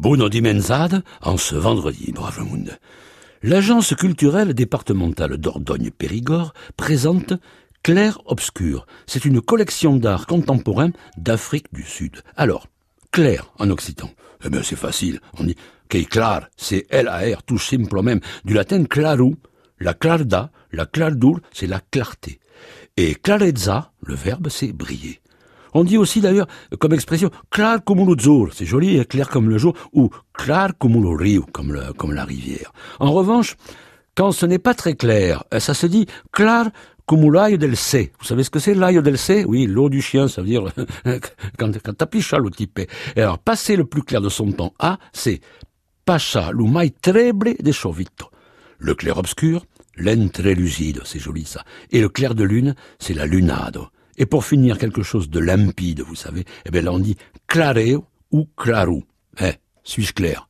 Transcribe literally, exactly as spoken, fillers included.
Buona dimensada en ce vendredi, brave monde. L'agence culturelle départementale Dordogne-Périgord présente Clair-Obscur. C'est une collection d'art contemporain d'Afrique du Sud. Alors, clair en occitan. Eh bien, c'est facile. On dit que clar, c'est L A R, tout simplement. Du latin claru, la clarda, la clardur, c'est la clarté. Et clarezza, le verbe, c'est briller. On dit aussi d'ailleurs, comme expression, clar como l'azzurro, c'est joli, et clair comme le jour, ou clar como lo rio, comme, le, comme la rivière. En revanche, quand ce n'est pas très clair, ça se dit clar como l'aglio del sé. Vous savez ce que c'est l'aglio del sé? Oui, l'eau du chien, ça veut dire quand, quand t'appicha lo type. Et alors, passer le plus clair de son temps à, c'est pascha lu mai treble de chovito. Le clair obscur, l'entre lucide, c'est joli ça. Et le clair de lune, c'est la lunado. Et pour finir, quelque chose de limpide, vous savez, eh bien là on dit clareo ou claru. Eh, suis-je clair?